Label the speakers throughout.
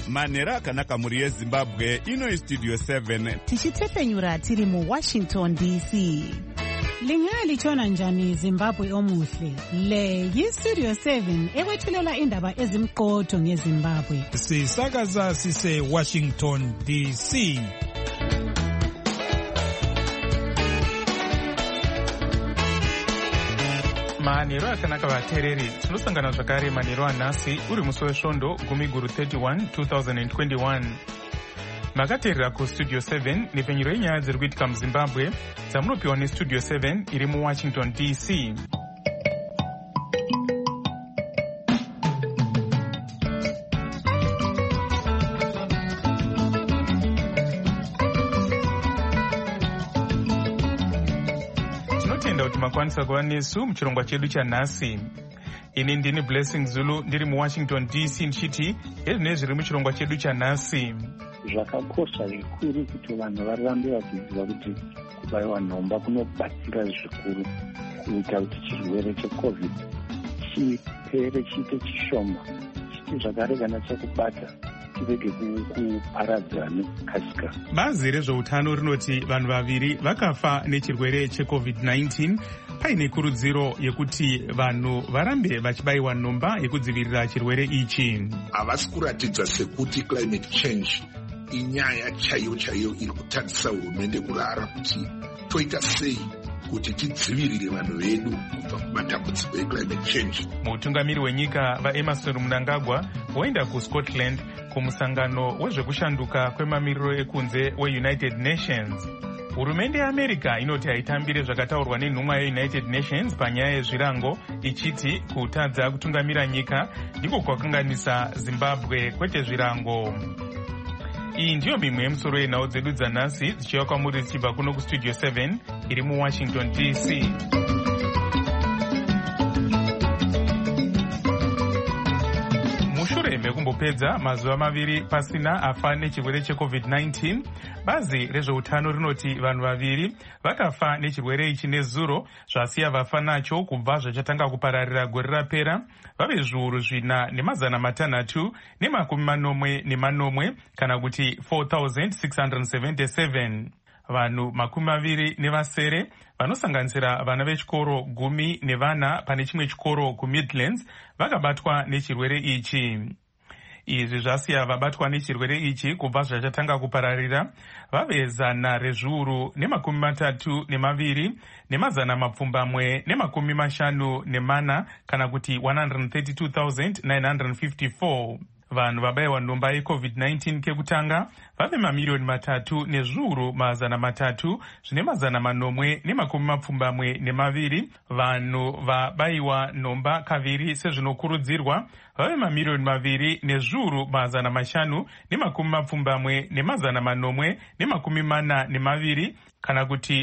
Speaker 1: manhero akanaka mhuri yezimbabwe. Ino Studio 7
Speaker 2: tichitepfenyura tiri muWashington DC.
Speaker 3: Lingalitshona njani Zimbabwe omuhle? Le yiStudio 7 ekwethulela indaba ezimqotho ngeZimbabwe.
Speaker 4: Sisakaza sise Washington DC.
Speaker 5: Manhero akanaka vateereri, tinosangana zvakare manhero anhasi uri musi wesvondo 10/31 2021. Makateerera kuStudio 7 nepfenyuro yenyaya dziri kuitika muZimbabwe dzamunopiwa neStudio 7 iri muWashington DC. Tinotenda kuti makwanisa kuva nesu muchirongwa chedu chanhasi. Ini ndini Blessing Zulu ndiri muWashington DC ndichiti ezvinenge zviri muchirongwa chedu chanhasi.
Speaker 6: Zvakakosha zvikuru kuti vanhu varambe vachiziva kuti kubaiwa nhomba kunobatsira zvikuru kuita kuti chirwere cheCovid chipere chiite chishoma, chiti zvakare kana chakubata chirege kuparadzana kasika.
Speaker 5: Bazi rezveutano rinoti vanhu vaviri vakafa nechirwere cheCovid-19 paine kurudziro yekuti vanhu varambe vachibayiwa nhomba yekudzivirira chirwere ichi.
Speaker 7: Havasi kuratidza sekuti climate change inyaya chaiyo iri kutadzisa hurumende kurara kuti toita sei kuti tidzivirire vanhu vedu kubva kumatambudziko eclimate change.
Speaker 5: Mutungamiri wenyika vaEmmerson Mnangagwa voenda kuScotland kumusangano wezvekushanduka kwemamiriro ekunze weUnited Nations. Hurumende yeAmerica inoti haitambire zvakataurwa nenhumwa yeUnited Nations panyaya yezvirango, ichiti kutadza kutungamira nyika ndiko kwakanganisa Zimbabwe kwete zvirango. Iyi ndiyo mimwe yemusoro yenhau dzedu dzanhasi dzichiva kwamuri dzichibva kuno kuStudio 7 iri muWashington DC. Mushure mekumbopedza mazuva maviri pasina afa nechirwere cheCovid-19, bazi rezveutano rinoti vanhu vaviri vakafa nechirwere ichi nezuro, zvasiya vafa nacho kubva zvachatanga kupararira gore rapera vave 4,690 kana kuti 4,677. Vanhu 27 vanosanganisira vana vechikoro 10 nevana pane chimwe chikoro kuMidlands vakabatwa nechirwere ichi. Izvi zvasiya vabatwa nechirwere ichi kubva zvachatanga kupararira vave 132,954 kana kuti 132,954. Vanhu vabayiwa nhomba yeCovid-19 kekutanga vave 3,3,3,872. Vanhu vabayiwa nhomba kaviri sezvinokurudzirwa vave 2,5,742 kana kuti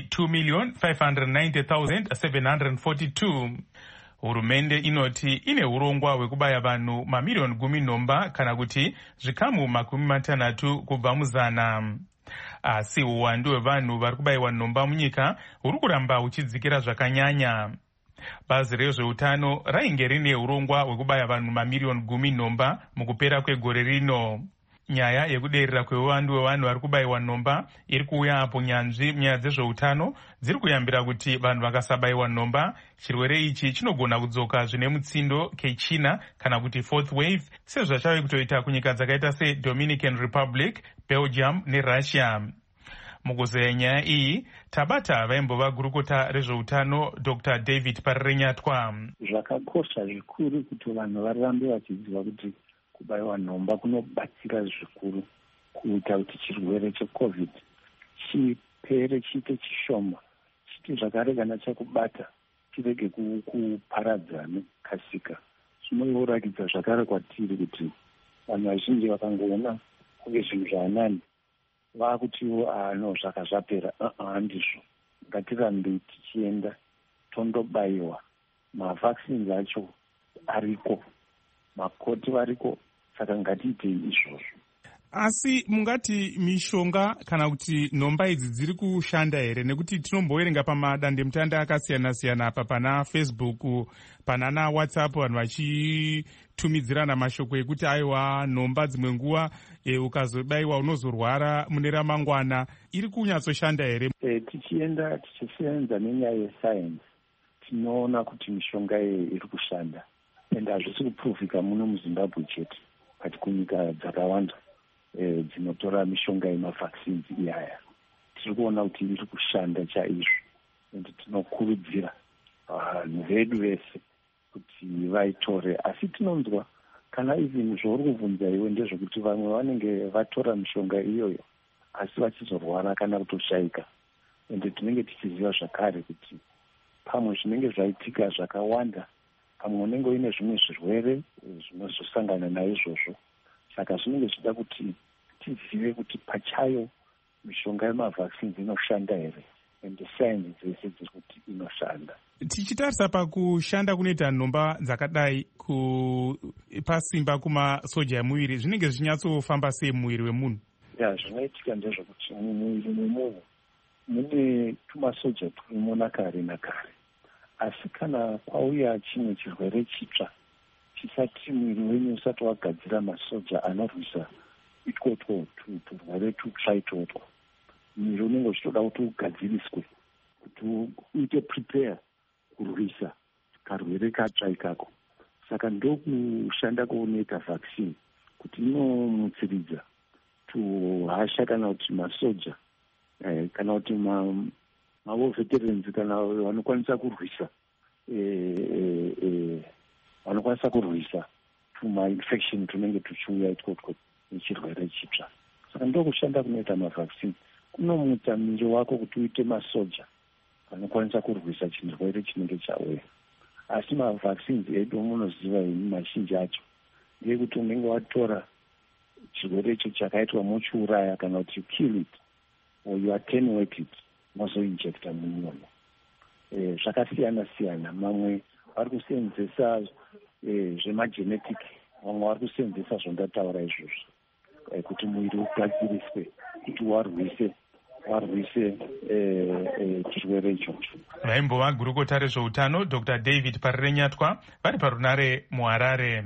Speaker 5: 2,590,742. Hurumende inoti ine urongwa hwekubaya vanhu mamiliyoni 10 nhomba kana kuti zvikamu 60 kubva muzana. Asi uwandu hwevanhu vari kubayiwa nhomba munyika huri kuramba huchidzikira zvakanyanya. Bazi rezveutano rainge rine urongwa hwekubaya vanhu mamiliyoni 10 nhomba mukupera kwegore rino. Nyaya yekuderera kweuwandu hwevanhu vari kubayiwa nhomba iri kuuya apo nyanzvi munyaya dzezveutano dziri kuyambira kuti vanhu vakasabayiwa nhomba chirwere ichi chinogona kudzoka zvine mutsindo kechina kana kuti fourth wave sezvachave kutoita kunyika dzakaita seDominican Republic, Belgium neRussia. Mukuzeya nyaya iyi tabata vaimbova gurukota rezveutano Dr. David Parirenyatwa.
Speaker 6: Zvakakosha zvikuru kuti vanhu varambe vachiziva kuti kubayiwa nhomba kunobatsira zvikuru kuita kuti chirwere cheCovid chipere chiite chishoma, chiti zvakare kana chakubata chirege kuparadzana kasika. Zvinoratidza zvakare kwatiri kuti vanhu vazhinji vakangoona kunge zvinhu zvanani vakutiwo zvaka zvapera. Handizvo, ngatirambe tichienda tondobayiwa. Mavaccines acho ariko, makoti variko, saka ngatiitei izvozvo.
Speaker 5: Asi mungati mishonga kana kuti nhomba idzi dziri kushanda here? Nekuti tinomboverenga pamadandemutande akasiyana-siyana apa pana Facebook, pana WhatsApp, vanhu vachitumidzirana mashoko ekuti aiwa nhomba dzimwe nguva ukazobayiwa unozorwara mune ramangwana. Iri kunyatsoshanda here?
Speaker 6: Tichisenza nenyaya yesayensi tinoona kuti mishonga iyi iri kushanda, ende hazvisi kupuruvhika muno muZimbabwe chete, kati kunyika dzakawanda dzinotora mishonga yemavhaccines iyaya tiri kuona kuti iri kushanda chaizvo, ende tinokurudzira vanhu vedu vese kuti vaitore. Asi tinonzwa kana even zvauri kubvunza iwe ndezvekuti vamwe vanenge vatora mishonga iyoyo asi vachizorwara kana kutoshayika, ende tinenge tichiziva zvakare kuti pamwe zvinenge zvaitika zvakawanda, pamwe unenge uine zvimwe zvirwere zvinozosangana naizvozvo. Saka zvinenge zvida kuti tizive kuti pachayo mishonga yemavhaccines inoshanda here, ende sayensi dzese dziri kuti inoshanda.
Speaker 5: Tichitarisa pakushanda kunoita nhomba dzakadai kupa simba kumasoja emuviri, zvinenge zvichinyatsofamba sei muviri wemunhu?
Speaker 6: Zvinoitika ndezvekuti mumuviri memunhu mune tumasoja turimo nakare nakare, asi kana kwauya chimwe chirwere chitsva chisati mwiri wenyu usati wagadzira masoja anorwisa itwotwo turwere tutsva itwotwo, mwiri unenge uchitoda kuti ugadziriswe kuti uite prepare kurwisa karwere katsva ikako. Saka ndokushanda kwounoita vaccine, kuti inomutsiridza tuhasha kana kuti masoja kana kuti mavo veterans kana vanokwanisa kurwisa tuma-infection tunenge tuchiuya itwotwo nechirwere chitsva. Saka ndokushanda kunoita mavhaccine, kunomutsa mwiri wako kuti uite masoja anokwanisa kurwisa chirwere chinenge chauya. Asi mavhaccines edu munoziva mazhinji acho ndeyekuti unenge watora chirwere icho chakaitwa mochiuraya kana kuti you kill it or you attenuate it, mozoinjecta mumunhu. Zvakasiyana-siyana, mamwe vari kusenzesa zvemagenetic, mamwe vari kusenzesa zvondataura izvozvo kuti mwiri ugadziriswe kuti warwise chirwere ichocho.
Speaker 5: Vaimbova gurukota rezveutano Dr. David Parirenyatwa vari parunare muHarare.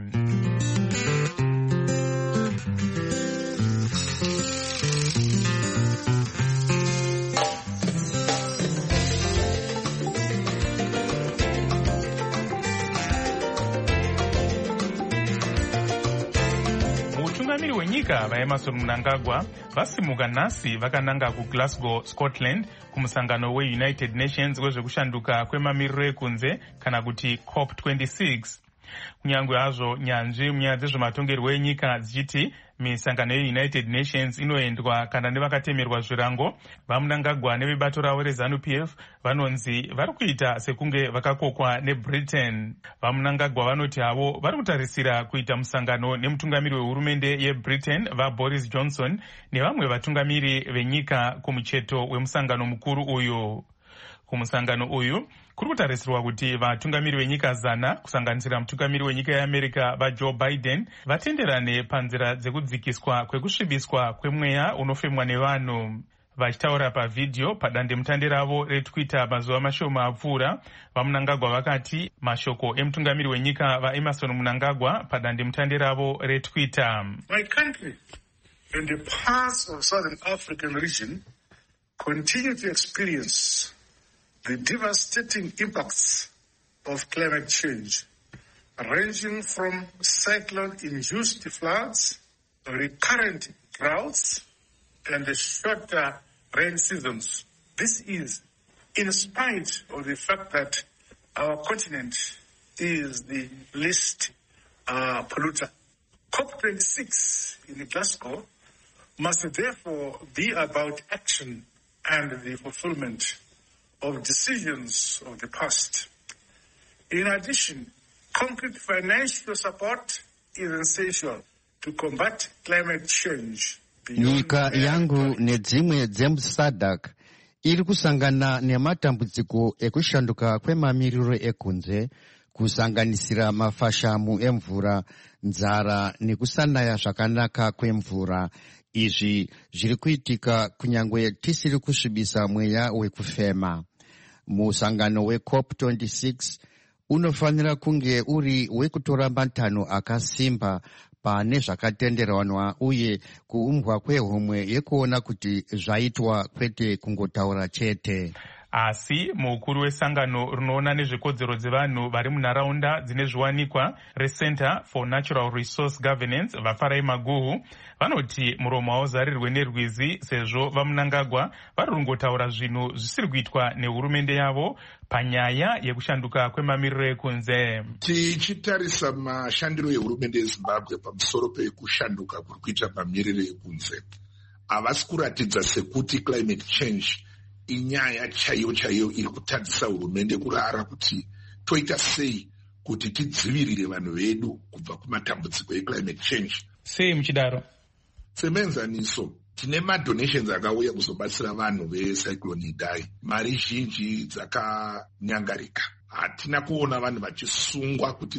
Speaker 5: Mutungamiri wenyika vaEmmerson Mnangagwa vasimuka nhasi vakananga kuGlasgow, Scotland kumusangano weUnited Nations wezvekushanduka kwemamiriro ekunze kana kuti COP26. Kunyangwe hazvo nyanzvi munyaya dzezvematongerwo enyika dzichiti misangano yeUnited Nations inoendwa kana nevakatemerwa zvirango, vaMnangagwa nevebato ravo reZANU-PF vanonzi vari kuita sekunge vakakokwa neBritain. VaMnangagwa vanoti havo vari kutarisira kuita musangano nemutungamiri wehurumende yeBritain vaBoris Johnson nevamwe vatungamiri venyika kumucheto wemusangano mukuru uyu. Kumusangano uyu kuri kutarisirwa kuti vatungamiri venyika 100 kusanganisira mutungamiri wenyika yeAmerica vaJoe Biden vatenderane panzira dzekudzikiswa kwekusvibiswa kwemweya unofemwa nevanhu. Vachitaura pavhidhiyo padandemutande ravo reTwitter mazuva mashoma apfuura, vaMnangagwa vakati mashoko emutungamiri wenyika vaEmmerson Mnangagwa padandemutande ravo reTwitter.
Speaker 8: My country and the parts of Southern African region continue to experience the devastating impacts of climate change, ranging from cyclone-induced floods, recurrent droughts, and the shorter rain seasons. This is in spite of the fact that our continent is the least polluter. COP26 in Glasgow must therefore be about action and the fulfillment of decisions of the past. In addition, concrete financial support is essential to combat climate change.
Speaker 9: Nyika yangu nedzimwe dzemuSADC iri kusangana nematambudziko ekushanduka kwemamiriro ekunze kusanganisira mafashamu emvura, nzara nekusanaya zvakanaka kwemvura. Izvi zviri kuitika kunyangwe tisiri kusvibisa mweya wekufema. Musangano weCOP26 unofanira kunge uri wekutora matanho akasimba pane zvakatenderanwa uye kuumbwa kwehomwe yekuona kuti zvaitwa kwete kungotaura chete.
Speaker 5: Asi mukuru wesangano rinoona nezvekodzero dzevanhu vari munharaunda dzine zviwanikwa reCenter for Natural Resource Governance vaFarai Maguhu vanoti muromo hauzarirwe nerwizi sezvo vaMnangagwa vari kungotaura zvinhu zvisiri kuitwa nehurumende yavo panyaya yekushanduka kwemamiriro ekunze.
Speaker 7: Tichitarisa mashandiro ehurumende yeZimbabwe pamusoro pekushanduka kuri kuita mamiriro ekunze, havasi kuratidza sekuti climate change inyaya chaiyo iri kutadzisa hurumende kurara kuti toita sei kuti tidzivirire vanhu vedu kubva kumatambudziko eclimate change.
Speaker 5: Sei muchidaro?
Speaker 7: Semenzaniso, tine madonations akauya kuzobatsira vanhu vecyclone Idai. Mari zhinji dzakanyangarika. Hatina kuona vanhu vachisungwa kuti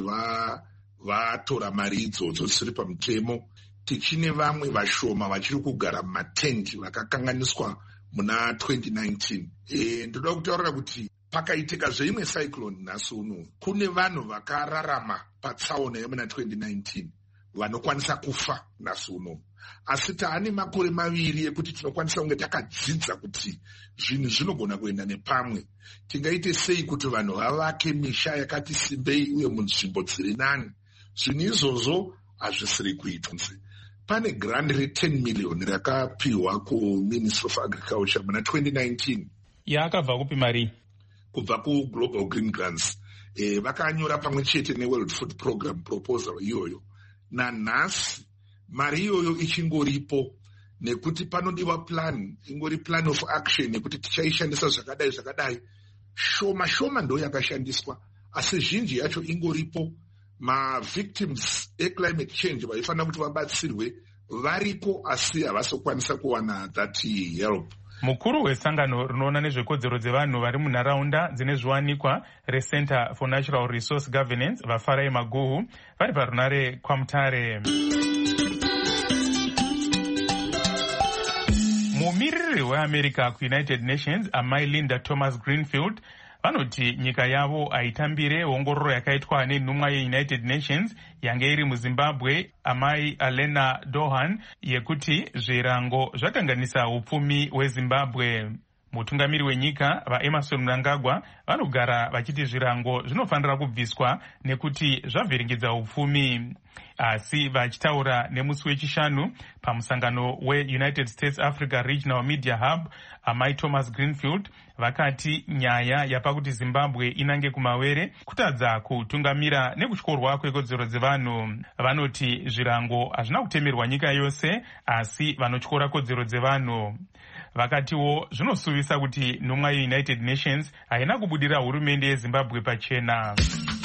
Speaker 7: vatora mari idzodzo dzisiri pamutemo. Tichine vamwe vashoma vachiri kugara mumatenti vakakanganiswa muna 2019. Ndoda kutaurira kuti pakaitika zveimwe cyclone nhasi uno, kune vanhu vakararama patsaona yemuna 2019 vanokwanisa kufa nhasi uno. Asi taane makore maviri ekuti tinokwanisa kunge takadzidza kuti zvinhu zvinogona kuenda nepamwe. Tingaite sei kuti vanhu vavake misha yakati simbei uye munzvimbo dziri nani? Zvinhu izvozvo hazvisiri kuitwa. Pane grant re10 million rakapiwa kuMinistry of Agriculture muna 2019.
Speaker 5: Yakabva kupi mari?
Speaker 7: Kubva kuGlobal Green Grants. Vakanyora pamwe chete neWorld Food Program proposal iyoyo. Nanhasi mari iyoyo ichingoripo nekuti panodiwa plan, ingori plan of action nekuti tichaishandisa zvakadai. Shoma ndo yakashandiswa, asi zhinji yacho ingoripo. Ma-victims e-climate change vaifanira kuti vabatsirwe varipo, asi havasokwanisa kuwana that help.
Speaker 5: Mukuru wesangano rinoona nezvekodzero dzevanhu vari munharaunda dzine zviwanikwa reCenter for Natural Resource Governance vaFarai Maguhu vari parunare kwaMutare. Mumiriri weAmerica kuUnited Nations amai Linda Thomas Greenfield vanoti nyika yavo haitambire ongororo yakaitwa nenhumwa yeUnited Nations yange iri muZimbabwe amai Alena Dohan yekuti zvirango zvakanganisa upfumi hweZimbabwe. Mutungamiri wenyika vaEmerson Mnangagwa vanogara vachiti zvirango zvinofanira kubviswa nekuti zvavhiringidza upfumi. Asi vachitaura nemusi wechishanu pamusangano weUnited States Africa Regional Media Hub amai Thomas Greenfield vakati nyaya yapakuti Zimbabwe inange kumawere kutadza kutungamira nekutyorwa kwekodzero dzevanhu. Vanoti zvirango hazvina kutemerwa nyika yose asi vanotyora kodzero dzevanhu. Vakatiwo zvinosuvisa kuti nhumwa yeUnited Nations haina kubudira hurumende yeZimbabwe pachena.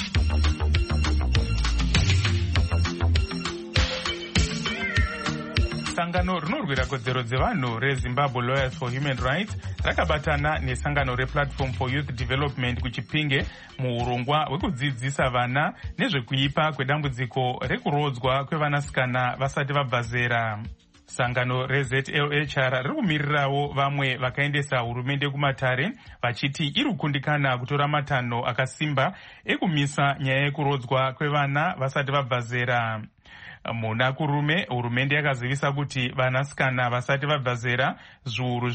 Speaker 5: Sangano rinorwira kodzero dzevanhu reZimbabwe Lawyers for Human Rights rakabatana nesangano rePlatform for Youth Development kuChipinge muurongwa hwekudzidzisa vana nezvekuipa kwedambudziko rekurodzwa kwevanasikana vasati vabva zera. Sangano reZLHR riri kumirirawo vamwe vakaendesa hurumende kumatare vachiti iri kukundikana kutora matanho akasimba ekumisa nyaya yekurodzwa kwevana vasati vabva zera. Muna kurume hurumende yakazivisa kuti vanasikana vasati vabva zera zviuru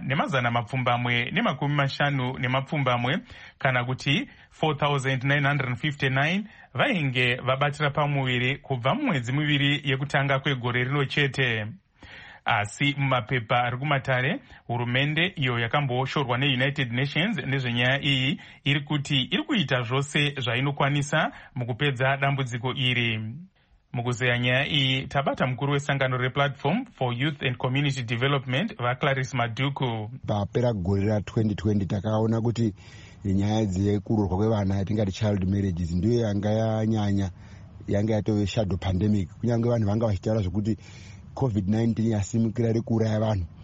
Speaker 5: 4,950 kana kuti 4,959 vainge vabatira pamuviri kubva mumwedzi miviri yekutanga kwegore rino chete. Asi mumapepa ari kumatare hurumende iyo yakamboshorwa neUnited Nations nezvenyaya iyi iri kuti iri kuita zvose zvainokwanisa mukupedza dambudziko iri. Mukuzeya nyaya iyi tabata mukuru wesangano rePlatform for Youth and Community Development vaClarice Maduku.
Speaker 10: Papera gore ra 2020 takaona kuti nyaya dzekuroorwa kwevana yatingati child marriages ndiyo yanga yanyanya, yanga yatove shadow pandemic. Kunyange vanhu vanga vachitaura zvokuti COVID-19 yasimukira iri kuuraya vanhu,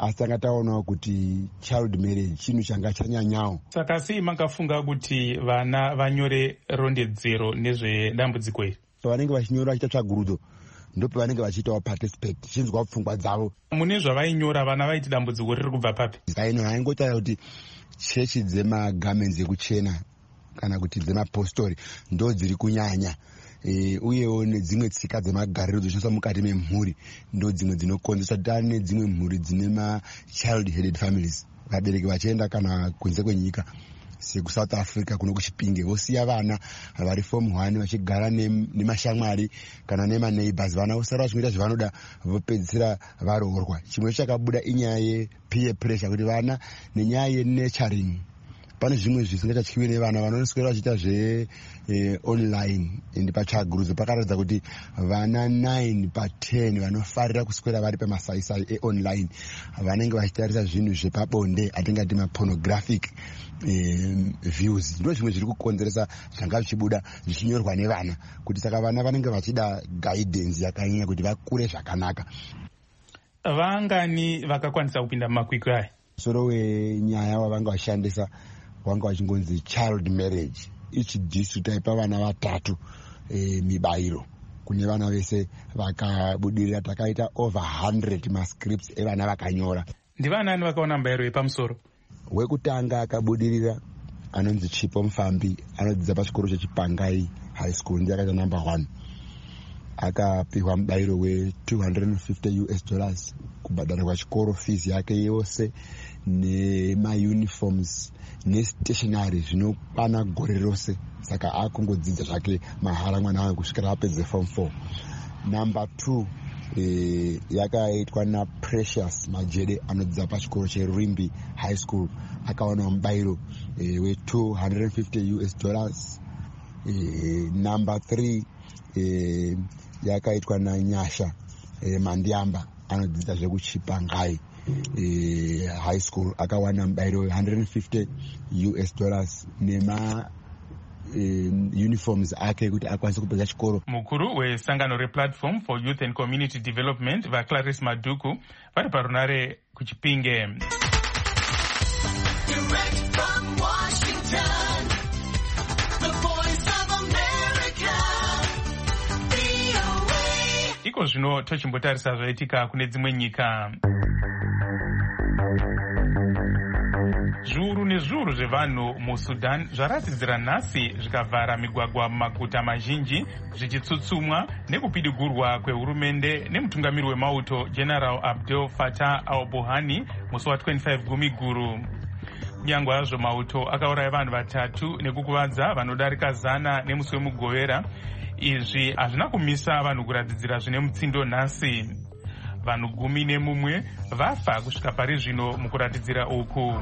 Speaker 10: asi tanga taonawo kuti child marriage chinhu changa chanyanyawo.
Speaker 5: Saka sei makafunga kuti vana vanyore rondedzero nezvedambudziko iri?
Speaker 10: Pavanenge vachinyora vachiita tsvagurudzo ndopavanenge vachiitawo participate, chinzwa pfungwa dzavo.
Speaker 5: Mune zvavainyora vana vaiti dambudziko riri kubva papi?
Speaker 10: Vaingotaura kuti chechi dzemagamenzi ekuchena kana kuti dzemapostori ndo dziri kunyanya, uyewo nedzimwe tsika dzemagariro dzoshandiswa mukati memhuri ndo dzimwe dzinokonzesa kuti tane dzimwe mhuri dzine ma-child headed families, vabereki vachienda kana kunze kwenyika sekusouth Africa kuno kuchipinge, vosiya vana vari form 1 vachigara nemashamwari kana nemaneighbors, vana vosara vachinoita zvavanoda vopedzisira varoorwa. Chimwe chakabuda inyaya yepeer pressure, kuti vana nenyaya yenaturing pane zvimwe zvisingachatyiwi nevana vanoswera vachiita online, ende patsvagurudzo pakaratidza kuti vana 9 pa10 vanofarira kuswera vari pamasaisai eonline vanenge vachitarisa zvinhu zvepabonde atingati mapornographic views. Ndo zvimwe zviri kukonzeresa zvanga zvichibuda zvichinyorwa nevana, kuti saka vana vanenge vachida guidance yakanyanya kuti vakure zvakanaka.
Speaker 5: Vangani vakakwanisa kupinda mumakwikwi aya?
Speaker 10: Soro wenyaya wavanga vashandisa wanga wachingonzi child marriage. Each district aipa vana 3 mibairo kune vana vese vakabudirira. Takaita over 100 mascripts evana vakanyora.
Speaker 5: Ndivanani vakaona mubairo wepamusoro?
Speaker 10: Wekutanga akabudirira anonzi Chipo Mufambi, anodzidza pachikoro cheChipangai High School, ndiye akaita number 1. Akapiwa mubairo $250 kubhadharirwa chikoro, fees yake yose nemauniforms nestationary zvinokwana gore rose. Saka akungodzidza zvake mahara mwana wangu kusvikira apedze form 4. Number 2 yakaitwa naPrecious Majede anodzidza pachikoro cheRwimbi High School, akawana mubairo $250. Number 3 yakaitwa naNyasha Mandiamba anodzidza zvekuChipangai High School, akawana mubairo $150 nema uniforms ake kuti akwanise kupedza chikoro.
Speaker 5: Mukuru wesangano rePlatform for Youth and Community Development vaClarice Maduku vari parunare kuChipinge. Iko zvino tochimbotarisa zvaitika kune dzimwe nyika. Zviuru nezviuru zvevanhu muSudan zvaratidzira nhasi zvikavhara migwagwa mumaguta mazhinji zvichitsutsumwa nekupidigurwa kwehurumende nemutungamiri wemauto General Abdel Fattah al-Burhani musi wa25 Gumiguru. Nyangwa yazvo mauto akauraya vanhu 3 nekukuvadza vanodarika 100 nemusi wemugovera. Izvi hazvina kumisa vanhu kuratidzira zvine mutsindo nhasi. Vanhu 11 vafa kusvika pari zvino mukuratidzira uku.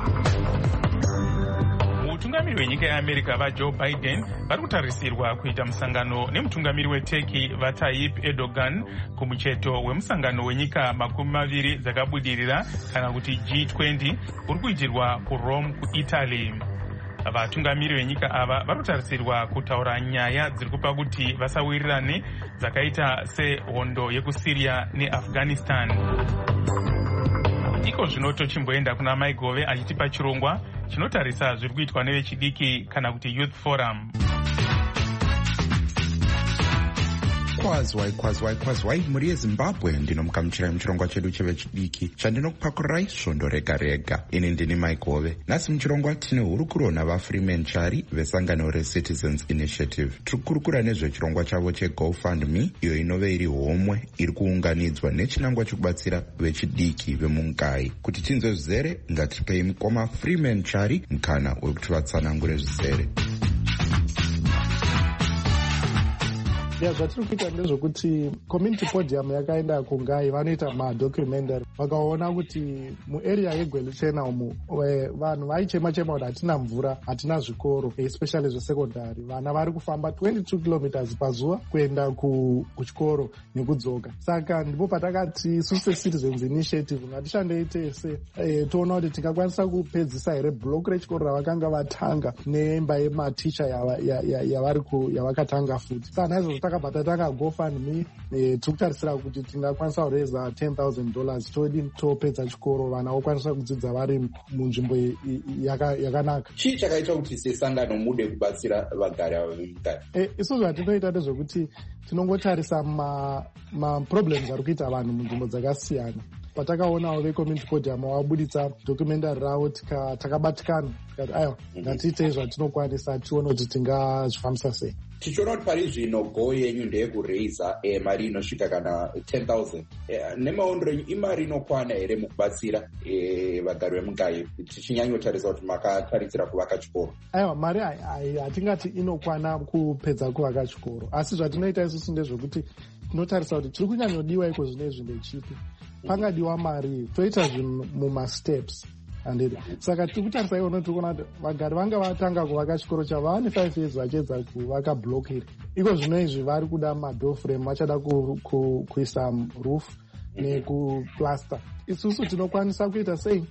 Speaker 5: Mutungamiri wenyika yeAmerica vaJoe Biden vari kutarisirwa kuita musangano nemutungamiri weTurkey vaTayyip Erdogan kumucheto wemusangano wenyika 20 dzakabudirira kana kuti G20 uri kuitirwa kuRome kuItaly. Vatungamiri venyika ava vari kutarisirwa kutaura nyaya dziri kupa kuti vasawirirane dzakaita sehondo yekuSyria neAfghanistan. Iko zvino tochimboenda kuna Maigove achitipa chirongwa chinotarisa zviri kuitwa nevechidiki kana kuti Youth Forum.
Speaker 11: Kwazwai muri yeZimbabwe ndinomukamuchirai muchirongwa chedu chevechidiki chandinokupakurirai svondo rega rega. Ini ndini Maigove. Nhasi muchirongwa tine hurukuro navaFreeman Chari vesangano reCitizens Initiative. Tiri kukurukura nezvechirongwa chavo cheGoFundMe, iyo inove iri homwe iri kuunganidzwa nechinangwa chekubatsira vechidiki vemungai. Kuti tinzwe zvizere, ngatiripei mukoma Freeman Chari mukana wekuti vatsanangure zvizere.
Speaker 12: Zvatiri kuita ndezvokuti community podium yakaenda kungai vanoita madocumentary vakaona kuti muarea yeGweluchena umu vanhu vaichema kuti hatina mvura, hatina zvikoro, especially zvesekondari. Vana vari kufamba 22 kilometers pazuva kuenda kuchikoro nekudzoka. Saka ndipo patakati isusu seCitizens Initiative ngatishandei tese toona kuti tingakwanisa kupedzisa here block rechikoro ravakanga vatanga neimba yematicha yavakatanga futi. Saka naizvozvo takabva tatanga GoFundMe tiri kutarisira kuti tingakwanisa kureza $10,000 todi topedza chikoro vana vokwanisa kudzidza vari munzvimbo yakanaka.
Speaker 11: Chii chakaita kuti sesangano mude kubatsira vagari ava vemugari?
Speaker 12: Isusu zvatinoita ndezvekuti tinongotarisa maproblems ari kuita vanhu munzvimbo dzakasiyana. Patakaonawo vecommunity podium wabuditsa documentary ravo takabatikana tikati aiwa ngatiitei zvatinokwanisa tione kuti tingazvifambisa sei.
Speaker 11: Tichiona kuti pari zvino goal yenyu ndeyekuraisa mari inosvika kana 10,000. Nemaondero enyu imari inokwana here mukubatsira vagari vemugai tichinyanyotarisa kuti makatarisira kuvaka chikoro?
Speaker 12: Aiwa, mari hatingati inokwana kupedza kuvaka chikoro, asi zvatinoita isusu ndezvekuti tinotarisa kuti chiri kunyanyodiwa iko zvinezvi ndechipi. Pangadiwa mari toita zvinhu mumasteps andedi. Saka tiri kutarisa iwono tiri kuona kuti vagari vanga vatanga kuvaka chikoro chavo vane 5 years vachiedza kuvaka block iri. Iko zvino izvi vari kuda madoor frame, vachada kuisa roof nekuplaster. Isusu tinokwanisa kuita sei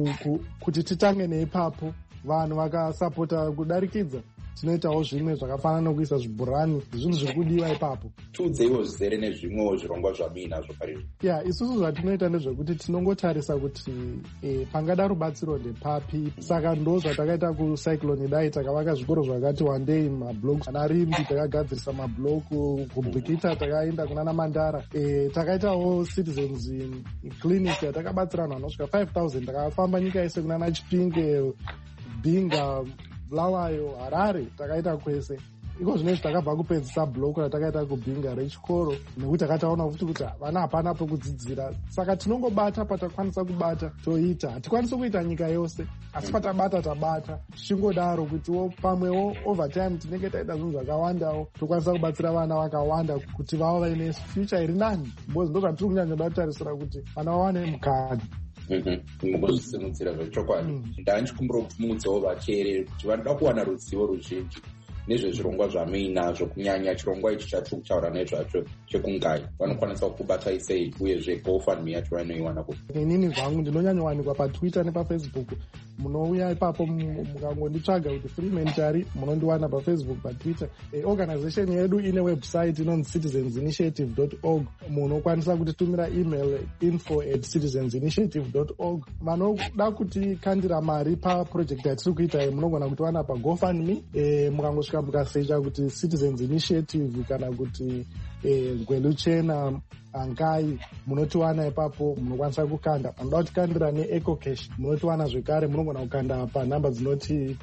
Speaker 12: kuti titange neipapo, vanhu vakasapota kudarikidza tinoitawo zvimwe zvakafanana nokuisa zvibhurani, zvinhu zviri kudiwa ipapo.
Speaker 11: Tiudzeiwo zvizere nezvimwewo zvirongwa zvamuinazo parizvo.
Speaker 12: Isusu zvatinoita ndezvekuti tinongotarisa kuti pangada rubatsiro ndepapi. Saka ndo zvatakaita kucyclone dai takavaka zvikoro zvakati wandei mablocks ana Rimbi takagadzirisa mabloku, kubhikita takaenda kunana Mandara. Takaitawo citizens clinic yatakabatsira vanhu vanosvika 5,000 takafamba nyika yese kunana Chipinge, Binga, Bulawayo, Harare takaita kwese. Iko zvinezvi takabva kupedzisa block ratakaita kubhinga rechikoro nekuti takataona kuti vana hapana pekudzidzira. Saka tinongobata patakwanisa kubata toita. Hatikwanisi kuita nyika yose, asi patabata tabata. Tichingodaro kutiwo pamwewo overtime tinenge taita zvinhu zvakawandawo tokwanisa kubatsira vana vakawanda kuti vavo vaine future iri nani. Because ndozvatiri kunyanya kutarisira kuti vana vawane mukana.
Speaker 11: Mukuzvisimudzira zvechokwadi. Ndanchikumbira kupfumudzawo vateereri kuti vanoda kuwana ruzivo ruzhinji nezvezvirongwa zvamuinazvo, kunyanya chirongwa ichi chatiri kutaura nezvacho chekungai. Vanokwanisa kubata isei, uyezve GoFundMe yacho vanoiwana kuti?
Speaker 12: Inini zvangu ndinonyanyowanikwa paTwitter nepafacebook. Munouya ipapo mukangonditsvaga kuti Freeman Chari, munondiwana paFacebook, paTwitter. Organization yedu ine website inonzi citizensinitiative.org. Munokwanisa kutitumira email info@citizensinitiative.org. Vanoda kutikandira mari paproject yatiri kuita munogona kutiwana paGoFundMe. Mukangosvika mukasecha kuti Citizens Initiative kana kuti Gwelu Chena Angai, munotiwana ipapo, munokwanisa kukanda. Panoda kutikandira neEcocash munotiwana zvekare, munogona kukanda panhamba dzinoti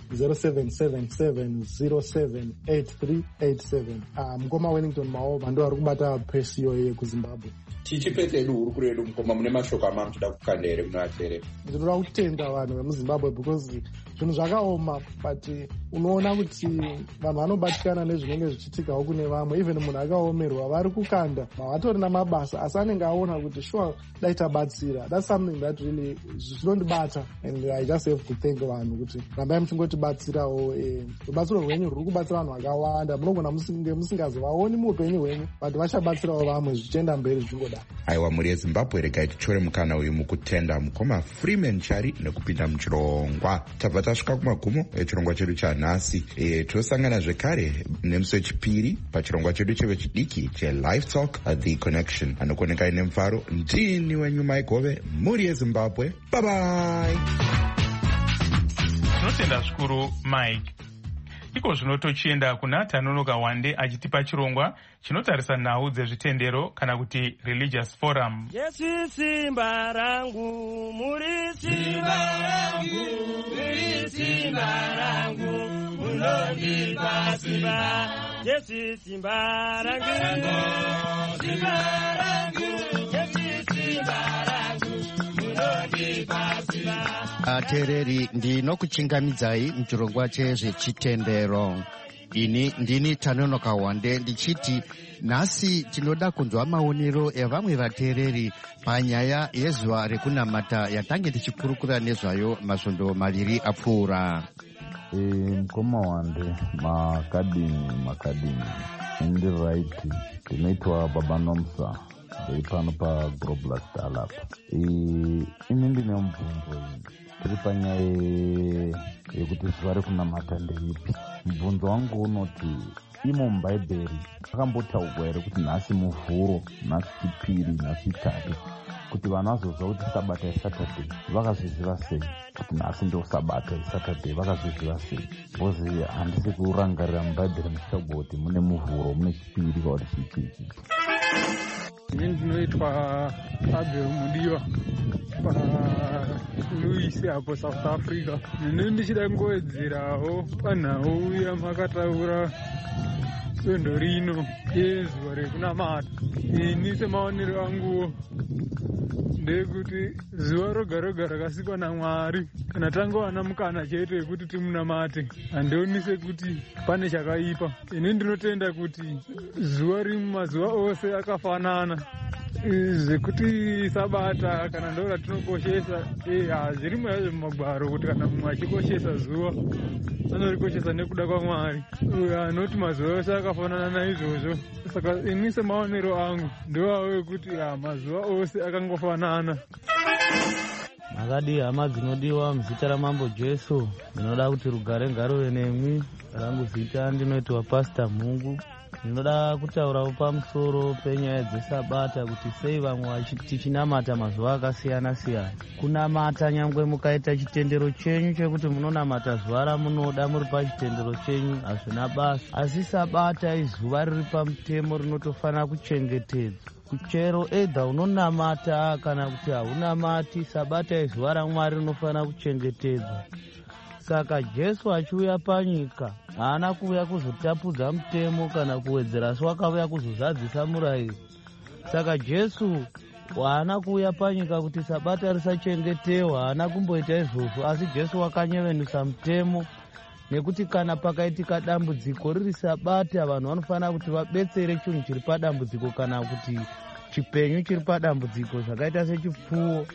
Speaker 12: 0777078387. Mukoma Wellington Maova ndo ari kubata presi iyoyo yekuZimbabwe.
Speaker 11: Tichipedzedu huru kuredu mukoma, mune mashoko amam toda kukanda here munoateerera?
Speaker 12: Ndinoda kutenda vanhu vemuZimbabwe because zvinhu zvakaoma, but unoona kuti vanhu vanobatikana nezvinenge zvichitikawo kune vamwe. Even munhu akaomerwa vari kukanda, vatori namabasa asi anenge aona kuti sure dai tabatsira. That's something that really zvinondibata, and I just have to thank vanhu kuti rambai muchingotibatsirawo. Rubatsiro rwenyu ruri kubatsira vanhu vakawanda, munogona musingazovaoni muupenyu hwenyu, but vachabatsirawo vamwe zvichienda mberi zvingoda.
Speaker 11: Aiwa, muri yeZimbabwe, regai tichore mukana uyu mukutenda mukoma Freeman Chari nekupinda muchirongwa. Tabva tasvika kumagumo echirongwa chedu chanhasi. Tosangana zvekare nemusi wechipiri pachirongwa chedu chevechidiki cheLive Talk The Connection. Anokuonekai nemufaro ndini wenyu Maigove, muri yeZimbabwe. Bye bye.
Speaker 5: Tinotenda zvikuru Mike. Iko zvino tochienda kuna Tanonoka Wande achitipa chirongwa chinotarisa nhau dzezvitendero kana kuti Religious Forum.
Speaker 13: Yesu simba rangu, muri simba rangu, muri simba rangu, munondipa simba. Yesu simba rangu, simba rangu, Yesu simba rangu, munondipa simba.
Speaker 9: Ateereri, ndinokuchingamidzai muchirongwa chezvechitendero. Ini ndini Tanonoka Wande ndichiti nhasi tinoda kunzwa maonero evamwe vateereri panyaya yezuva rekunamata yatange tichikurukura nezvayo masvondo maviri apfuura.
Speaker 14: Mukoma Wande, makadini indiraiti inoitwa Baba Nomsa ndiri pano paGlobal Star Lab. Ini ndine mubvunzo tiri panyaya yekuti zuva rekunamata ndeipi. Mubvunzo wangu unoti imo mubhaibheri akambotaurwa here kuti nhasi muvhuro, nhasi chipiri, nhasi chitatu, kuti vanhu vazozwa kuti sabata yeSaturday vakazviziva sei? Kuti nhasi ndo sabata yeSaturday vakazviziva sei? Bozi handisi kurangarira mubhaibheri muchitaugwa kuti mune muvhuro, mune chipiri kana kuti chipiri.
Speaker 15: Ini ndinoitwa Abel Mudiwa paLuisi apo South Africa. Ini ndichida kungowedzerawo panhau yamakataura svondo rino yezuva rekunamata. Ini semaonero anguwo ndekuti zuva roga roga rakasikwa naMwari, kana tangowana mukana chete yekuti timunamate, handionise kuti pane chakaipa. Ini ndinotenda kuti zuva rimwe mazuva ose akafanana, zvekuti sabata kana ndo ratinokoshesa hazvirimo yazvo mumagwaro kuti kana mumwe achikoshesa zuva anorikoshesa nekuda kwaMwari, anoti mazuva ose akafanana naizvozvo. Saka ini semaonero angu ndoawo ekuti mazuva ose akangofanana.
Speaker 16: Makadi hama dzinodiwa muzita raMambo Jesu, ndinoda kuti rugare ngaruve nemwi. Rangu zita ndinoitwa Pastor Mungu. Ndinoda kutaurawo pamusoro penyaya dzesabata, kuti sei vamwe tichinamata mazuva akasiyana siyana. Kunamata nyangwe mukaita chitendero chenyu chekuti munonamata zuva ramunoda muri pachitendero chenyu hazvina basa, asi sabata izuva riri pamutemo rinotofanira kuchengetedzwa. Kuchero edha unonamata kana kuti haunamati, sabata izuva raMwari rinofanira kuchengetedzwa. Saka Jesu achiuya panyika haana kuuya kuzotapudza mutemo kana kuwedzera, asi wakauya kuzozadzisa murayiro. Saka Jesu haana kuuya panyika kuti sabata risachengetewa, haana kumboita izvozvo, asi Jesu wakanyevenusa mutemo, nekuti kana pakaitika dambudziko riri sabata, vanhu vanofanira kuti vabetsere chinhu chiri padambudziko kana kuti chipenyu chiri padambudziko zvakaita sechipfuwo.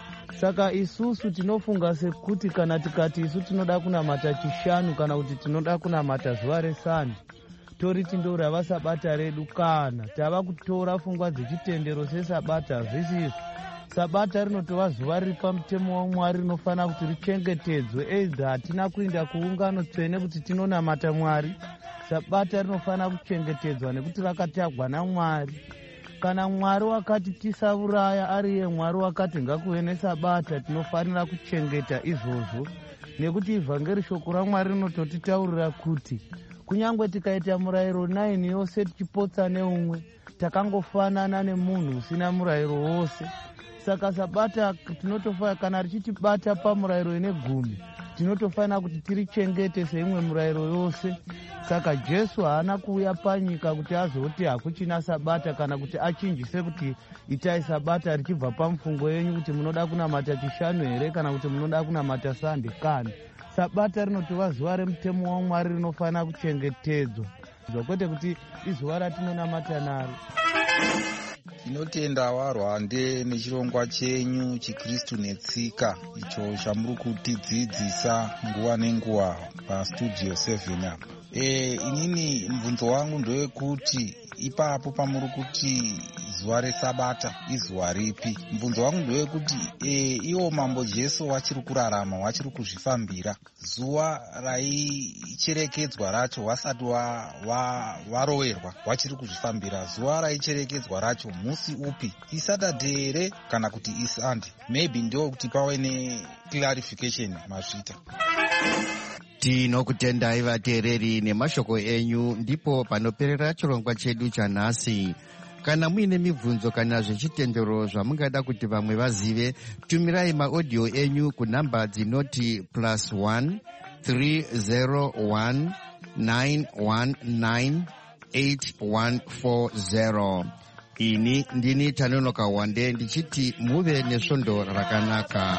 Speaker 16: Saka isusu tinofunga sekuti kana tikati isu tinoda kunamata chishanu kana kuti tinoda kunamata zuva reSande, toriti ndo rava sabata redu, kana tava kutora pfungwa dzechitendero sesabata. Hazvisizvo. Sabata rinotova zuva riri pamutemo waMwari rinofanira kuti richengetedzwe. Eidha hatina kuinda kuungano tsvene kuti tinonamata Mwari, sabata rinofanira kuchengetedzwa nekuti rakatagwa naMwari. Kana Mwari wakati tisauraya, ariye Mwari wakati ngakuve nesabata, tinofanira kuchengeta izvozvo, nekuti ivhangeri shoko raMwari rinototitaurira kuti kunyangwe tikaita murayiro 9 yose tichipotsa neumwe, takangofanana nemunhu usina murayiro wose. Saka sabata tinotofanira, kana richitibata pamurayiro ine 10, tinotofanira kuti tirichengete seimwe murayiro yose. Saka Jesu haana kuuya panyika kuti azoti hakuchina sabata kana kuti achinjise kuti itai sabata richibva pamufungo yenyu kuti munoda kunamata chishanu here kana kuti munoda kunamata Sande. Kana sabata rinotova zuva remutemo waMwari rinofanira kuchengetedzwa, kwete kuti izuva ratinonamata naro.
Speaker 17: Tinotenda warwande nechirongwa chenyu chiKristu netsika icho chamuri kutidzidzisa nguva nenguva pastudio 7 apa. Inini mubvunzo wangu ndowekuti ipapo pamuri kuti zuva resabata izuva ripi? Mubvunzo wangu ndowekuti iwo Mambo Jesu wachiri kurarama, wachiri kuzvifambira, zuva raicherekedzwa racho wasati waroverwa, wachiri kuzvifambira, zuva raicherekedzwa racho musi upi? iSaturday here kana kuti iSande? Maybe ndio kuti pave neclarification mazvita.
Speaker 9: Tinokutendai vateereri nemashoko enyu. Ndipo panoperera chirongwa chedu chanhasi. Kana muine mibvunzo kana zvechitendero zvamungada kuti vamwe vazive, tumirai maaudio enyu kunhamba dzinoti +1 301 919 8140. Ini ndini Tanonoka Wande ndichiti muve nesvondo rakanaka.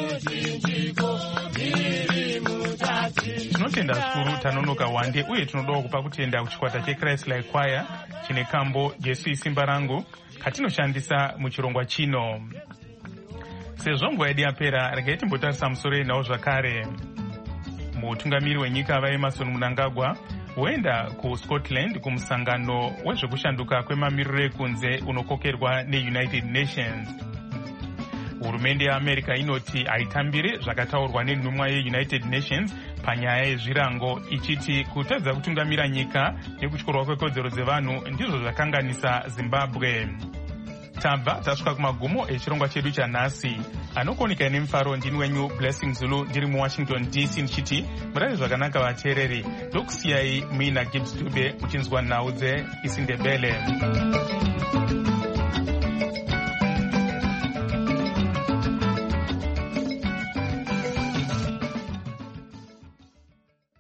Speaker 5: Tinotenda zvikuru Tanonoka Wande, uye tinodawo kupa kutenda kuchikwata cheChrist Like Choir chine kambo Jesu isimba rangu katinoshandisa muchirongwa chino. Sezvo nguva yedu yapera, regai timbotarisa musoro enawo zvakare. Mutungamiri wenyika vaEmmerson Mnangagwa woenda kuScotland kumusangano wezvekushanduka kwemamiriro ekunze unokokerwa neUnited Nations. Hurumende yeAmerica inoti haitambire zvakataurwa nenhumwa yeUnited Nations panyaya yezvirango, ichiti kutadza kutungamira nyika nekutyorwa kwekodzero dzevanhu ndizvo zvakanganisa Zimbabwe. Tabva tasvika kumagumo echirongwa chedu chanhasi. Anokonika nemufaro ndini wenyu Blessing Zulu ndiri muWashington DC ndichiti murave zvakanaka vateereri. Ndokusiyai muina Gibbs Dube muchinzwa nhau dzeIsindebele.